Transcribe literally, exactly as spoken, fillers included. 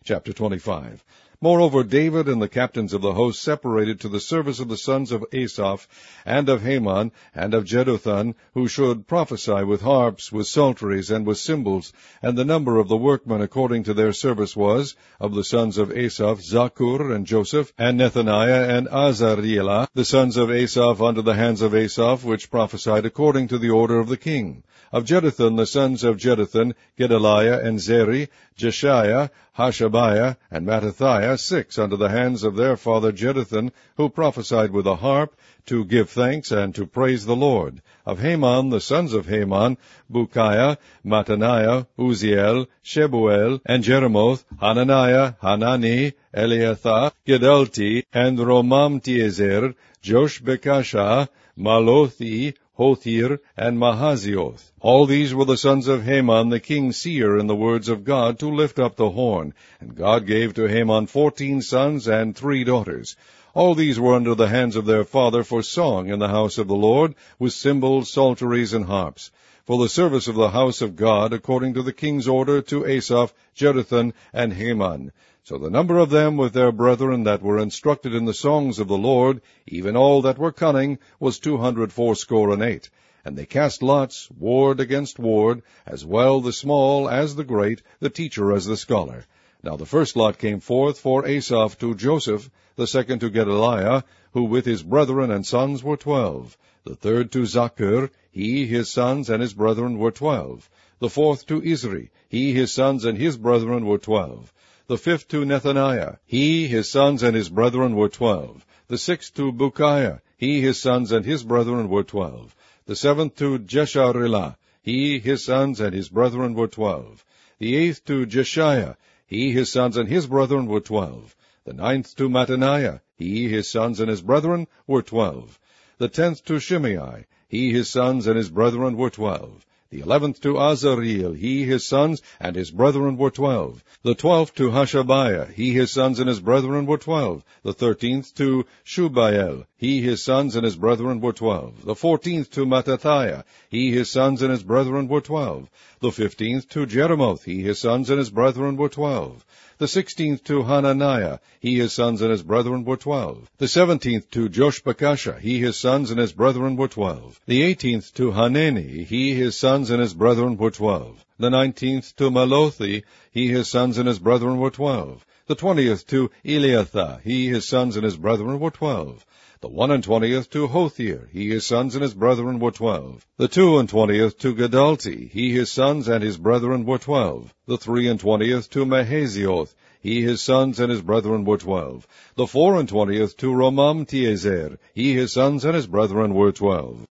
Chapter twenty-five. Moreover, David and the captains of the host separated to the service of the sons of Asaph, and of Heman, and of Jeduthun, who should prophesy with harps, with psalteries, and with cymbals. And the number of the workmen according to their service was, of the sons of Asaph, Zaccur, and Joseph, and Nethaniah, and Azarielah, the sons of Asaph unto the hands of Asaph, which prophesied according to the order of the king. Of Jeduthun, the sons of Jeduthun, Gedaliah, and Zeri, Jeshiah, Hashabiah, and Mattathiah, six unto the hands of their father Jeduthun, who prophesied with a harp, to give thanks and to praise the Lord. Of Heman, the sons of Heman, Bukiah, Mattaniah, Uziel, Shebuel, and Jeremoth, Hananiah, Hanani, Eliathah, Gedalti, and Romamtiezer, Joshbekashah, Malothi, Hothir, and Mahazioth. All these were the sons of Heman the king's seer in the words of God, to lift up the horn. And God gave to Heman fourteen sons and three daughters. All these were under the hands of their father for song in the house of the Lord, with cymbals, psalteries, and harps, for the service of the house of God, according to the king's order, to Asaph, Jeduthun, and Heman. So the number of them with their brethren that were instructed in the songs of the Lord, even all that were cunning, was two hundred fourscore and eight. And they cast lots, ward against ward, as well the small as the great, the teacher as the scholar. Now the first lot came forth for Asaph to Joseph, the second to Gedaliah, who with his brethren and sons were twelve. The third to Zaccur, he, his sons, and his brethren were twelve. The fourth to Isri, he, his sons, and his brethren were twelve. The fifth to Nethaniah, he, his sons, and his brethren were twelve. The sixth to Bukiah, he, his sons, and his brethren were twelve. The seventh to Jesharelah, he, his sons, and his brethren were twelve. The eighth to Jeshiah, he, his sons, and his brethren were twelve. The ninth to Mattaniah, he, his sons, and his brethren were twelve. The tenth to Shimei, he, his sons, and his brethren were twelve. The eleventh to Azareel, he, his sons, and his brethren were twelve. The twelfth to Hashabiah, he, his sons, and his brethren were twelve. The thirteenth to Shubael, he, his sons, and his brethren were twelve. The fourteenth to Mattathiah, he, his sons, and his brethren were twelve. The fifteenth to Jeremoth, he, his sons, and his brethren were twelve. The sixteenth to Hananiah, he, his sons, and his brethren were twelve. The seventeenth to Joshbekashah, he, his sons, and his brethren were twelve. The eighteenth to Hanani, he, his sons, and his brethren were twelve. The nineteenth to Malothi, he, his sons, and his brethren were twelve. The twentieth to Eliathah, he, his sons, and his brethren were twelve. The one and twentieth to Hothir, he, his sons, and his brethren were twelve. The two and twentieth to Gedalti, he, his sons, and his brethren were twelve. The three and twentieth to Mahazioth, he, his sons, and his brethren were twelve. The four and twentieth to Romamtiezer, he, his sons, and his brethren were twelve.